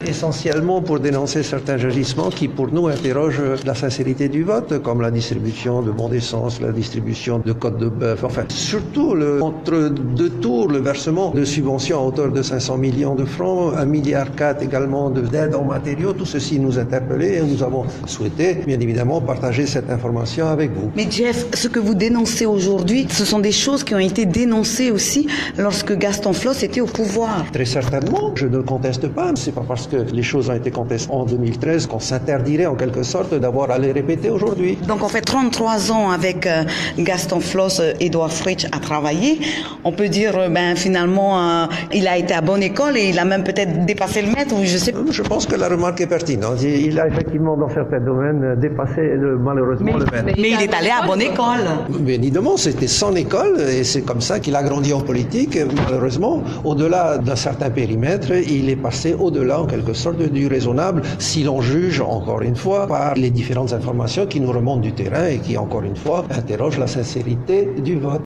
Essentiellement pour dénoncer certains agissements qui, pour nous, interrogent la sincérité du vote, comme la distribution de bons d'essence, la distribution de côtes de bœuf, enfin, surtout entre deux tours, le versement de subventions à hauteur de 500 millions de francs, 1,4 milliard également d'aide en matériaux, tout ceci nous interpellait et nous avons souhaité, bien évidemment, partager cette information avec vous. Mais Jeff, ce que vous dénoncez aujourd'hui, ce sont des choses qui ont été dénoncées aussi lorsque Gaston Flosse était au pouvoir. Très certainement, je ne le conteste pas. C'est pas parce que les choses ont été contestées en 2013 qu'on s'interdirait en quelque sorte d'avoir à les répéter aujourd'hui. Donc on fait 33 ans avec Gaston Flosse, Édouard Fritsch a travaillé. On peut dire, finalement, il a été à bonne école et il a même peut-être dépassé le maître, ou je sais pas. Je pense que la remarque est pertinente. Il a effectivement, dans certains domaines, dépassé malheureusement le maître. Mais il est allé à bonne école. Bien évidemment, c'était son école et c'est comme ça qu'il a grandi en politique. Malheureusement, au-delà d'un certain périmètre, il est passé au-delà, en quelque sorte, du raisonnable, si l'on juge, encore une fois, par les différentes informations qui nous remontent du terrain et qui, encore une fois, interrogent la sincérité du vote.